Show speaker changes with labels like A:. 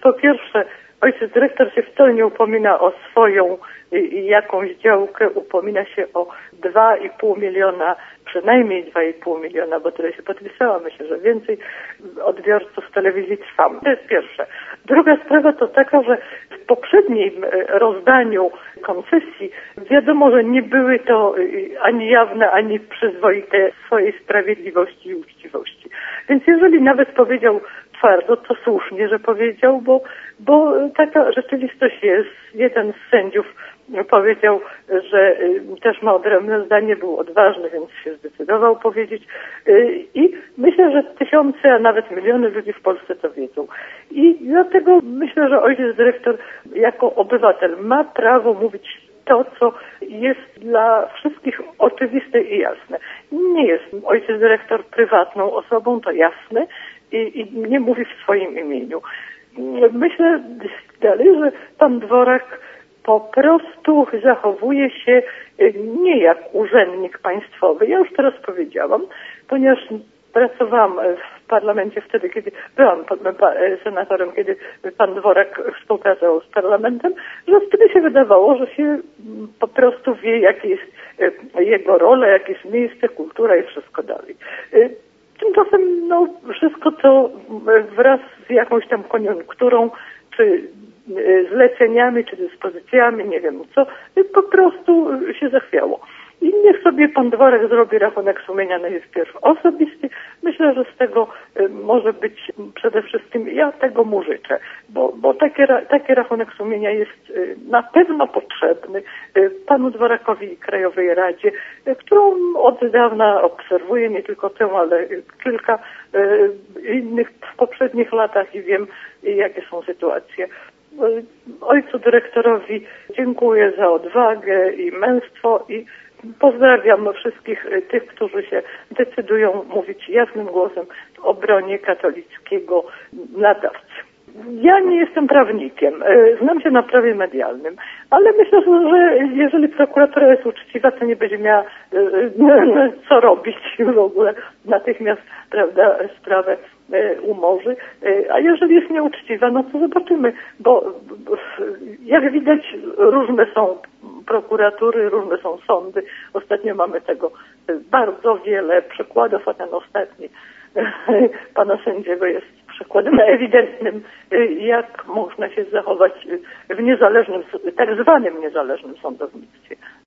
A: Po pierwsze, ojciec dyrektor się wcale nie upomina o swoją jakąś działkę, upomina się o 2,5 miliona, przynajmniej 2,5 miliona, bo tyle się podpisała, myślę, że więcej odbiorców telewizji Trwam. To jest pierwsze. Druga sprawa to taka, że w poprzednim rozdaniu koncesji wiadomo, że nie były to ani jawne, ani przyzwoite swojej sprawiedliwości i uczciwości. Więc jeżeli nawet powiedział twardo, to słusznie, że powiedział, bo taka rzeczywistość jest. Jeden z sędziów powiedział, że też ma odrębne zdanie, był odważny, więc się zdecydował powiedzieć. I myślę, że tysiące, a nawet miliony ludzi w Polsce to wiedzą. I dlatego myślę, że ojciec dyrektor jako obywatel ma prawo mówić to, co jest dla wszystkich oczywiste i jasne. Nie jest ojciec dyrektor prywatną osobą, to jasne, i nie mówi w swoim imieniu. Myślę dalej, że pan Dworak po prostu zachowuje się nie jak urzędnik państwowy. Ja już teraz powiedziałam, ponieważ pracowałam w parlamencie wtedy, kiedy byłam senatorem, kiedy pan Dworak współpracował z parlamentem, że wtedy się wydawało, że się po prostu wie, jakie jest jego rola, jakie jest miejsce, kultura i wszystko dalej. Tymczasem wszystko to wraz z jakąś tam koniunkturą, czy zleceniami, czy dyspozycjami, nie wiem co, po prostu się zachwiało. I niech sobie pan Dworak zrobi rachunek sumienia najpierw osobisty. Myślę, że z tego może być przede wszystkim, ja tego mu życzę, bo taki rachunek sumienia jest na pewno potrzebny panu Dworakowi i Krajowej Radzie, którą od dawna obserwuję, nie tylko tę, ale kilka innych w poprzednich latach i wiem, jakie są sytuacje. Ojcu dyrektorowi dziękuję za odwagę i męstwo i pozdrawiam wszystkich tych, którzy się decydują mówić jasnym głosem w obronie katolickiego nadawcy. Ja nie jestem prawnikiem, znam się na prawie medialnym, ale myślę, że jeżeli prokuratura jest uczciwa, to nie będzie miała co robić w ogóle. Natychmiast, prawda, sprawę umorzy. A jeżeli jest nieuczciwa, no to zobaczymy, bo jak widać różne są prokuratury, różne są sądy. Ostatnio mamy tego bardzo wiele przykładów, a ten ostatni pana sędziego jest przykładem ewidentnym, jak można się zachować w niezależnym, tak zwanym niezależnym sądownictwie.